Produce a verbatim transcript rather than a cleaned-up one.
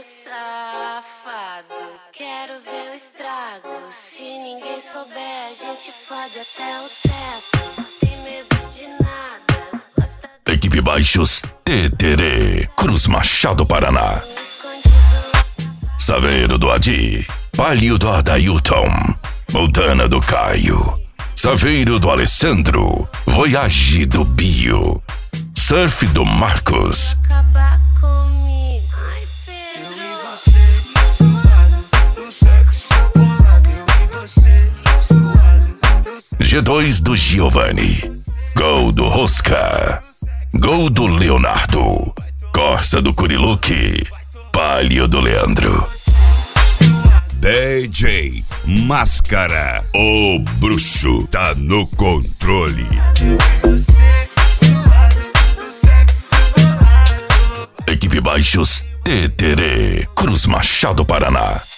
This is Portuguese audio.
Safado, quero ver o estrago. Se ninguém souber, a gente fode até o teto. Tem medo de nada. Gosta de... Equipe Baixos Teterê, Cruz Machado, Paraná. Saveiro do Adi, Palio do Adailton, Montana do Caio, Saveiro do Alessandro, Voyage do Bio, Surf do Marcos. Acabar comigo. Ai, Pedro. Eu e você, suado, no sexo bolado. Eu e você, suado. G dois do Giovanni, Gol do Rosca, Gol do Leonardo, Corsa do Curiluque, Palio do Leandro. D J Máscara, o bruxo tá no controle. Equipe Baixos Teterê, Cruz Machado, Paraná.